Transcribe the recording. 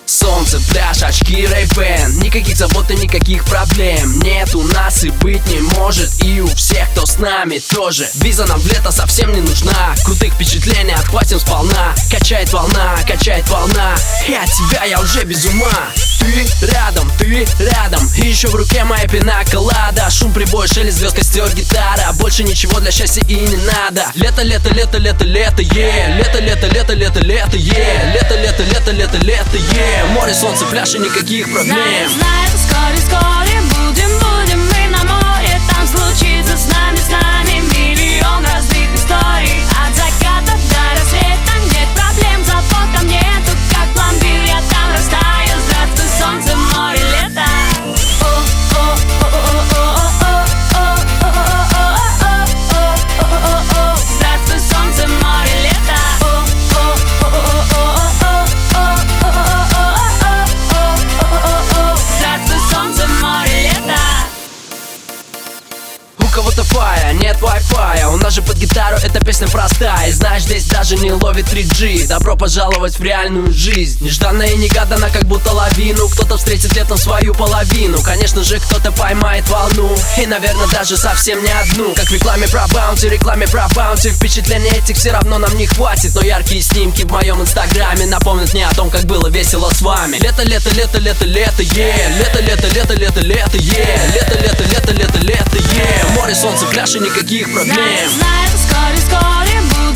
Солнце, пляж, очки, Ray-Ban. Никаких забот и никаких проблем нет у нас и быть не может. И у всех, кто с нами тоже. Виза нам в лето совсем не нужна. Крутых впечатлений отхватим сполна. Качает волна, качает волна. И от тебя я уже без ума. Ты рядом, и еще в руке моя пинаколада. Шум прибоя, шелест звезд, костер, гитара. Больше ничего для счастья и не надо. Лето, лето, лето, лето, лето, лето, лето, лето, лето, лето, лето, лето, лето, лето, лето, море, солнце, пляж и никаких проблем. Знаю, вскоре будем мы на море. Там случится с нами миллион разных историй. От заката до рассвета нет проблем, запотом нету, как пломбир. Я там растаю, здравствуй, солнце, море, лето. Здравствуй, солнце, море, лето. У кого-то фая, нет Wi-Fi. У нас же под гитару эта песня простая. И знаешь, здесь даже не ловит 3G. Добро пожаловать в реальную жизнь. Нежданно и негаданно, как будто лавину. Кто-то встретит летом свою половину. Конечно же, кто-то поймает волну. И, наверное, даже совсем не одну. Как в рекламе про баунти. Впечатлений этих все равно нам не хватит. Но яркие снимки в моем инстаграме напомнят мне о том, как было весело с вами. Лето, лето, лето, лето, лето, лето, лето, лето, лето, лето, лето, лето, лето, лето, лето, море, солнце, пляж и никаких проблем. Знаю, вскоре будем